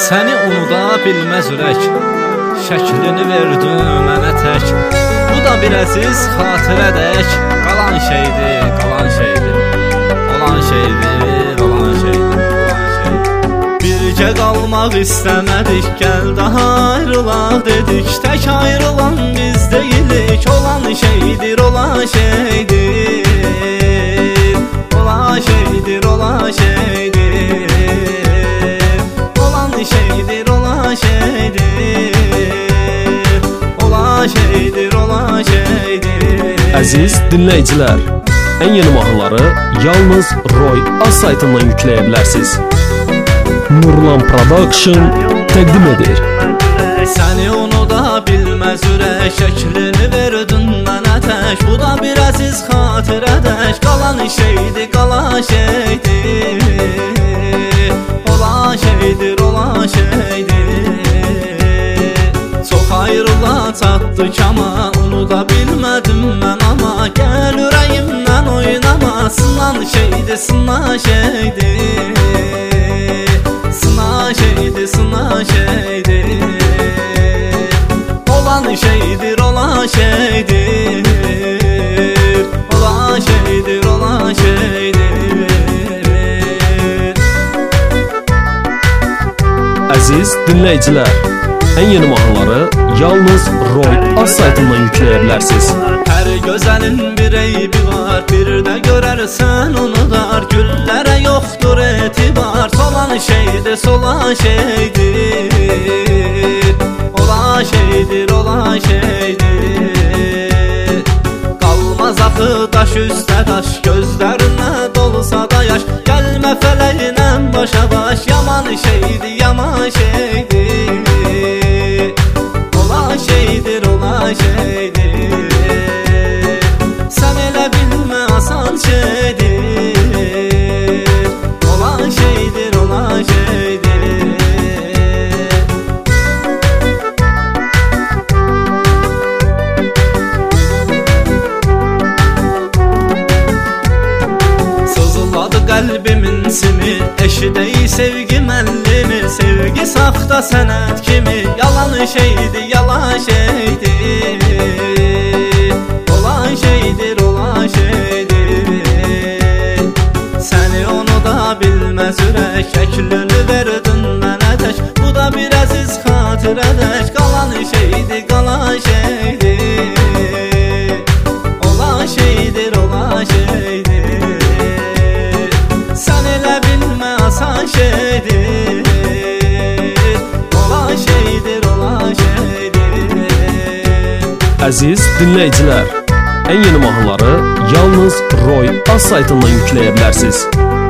Səni unuda bilməz ürək, şəklini verdin mənə tək. Bu da bir əziz xatirədək, qalan şeydir, qalan şeydir, olan şeydir, olan şeydir, olan şeydir. Bircə qalmaq istəmədik, gəl daha ayrılaq dedik. Tək ayrılan biz deyilik, olan şeydir, olan şeydir, olan şeydir, olan şeydir, olan şeydir, olan şeydir, olan şeydir, olan şeydir. Əziz dinləyicilər, ən yeni mahnıları yalnız Roy Az saytından yükləyə bilərsiniz. Nurlan Production təqdim edir. Səni unuda bilməz ürək, şəklini verdin mənə tək. Bu da bir əziz xatirədək, qalan şeydir, qalan şeydir, olan şeydir, olan şeydir. Çox ayrıla çatdık amma unuda bilmədim mən ama. Gəl ürəyimdən oynama, sınan şeydir, sınan şeydir, sınan şeydir, sınan şeydir. Olan şeydir, olan şeydir, olan şeydir, olan şeydir. Əziz dinləyicilər, ən yeni mahnıları yalnız Roy Az saytından yükləyə bilərsiniz. Hər gözəlin bir eybi var, bir də görərsən unudar. Güllərə yoxdur etibar, solan şeydir, solan şeydir, olan şeydir, olan şeydir. Qalmaz axı daş üstə daş, gözlərinə dolsa da yaş. Gəlmə fələyinə başa baş, yaman şeydir, yaman şeydir, olan şeydir, olan şeydir. Sən elə bilmə asan şeydir, olan şeydir, olan şeydir. Sızıladı qəlbimin simi, eşidəyi sevgi məllimi. Sevgi saxta sənət kimi, yalan şeydir, yalan şeydir, olan şeydir, olan şeydir. Səni unuda bilməz ürək, şəklini verdin mənə tək. Bu da bir əziz xatirədək, qalan şeydir, qalan şeydir, olan şeydir, olan şeydir. Sən elə bilmə asan şeydir, olan şeydir, olan şeydir. Əziz dinləyicilər, ən yeni mahnıları yalnız Roy Az saytından yükləyə bilərsiniz.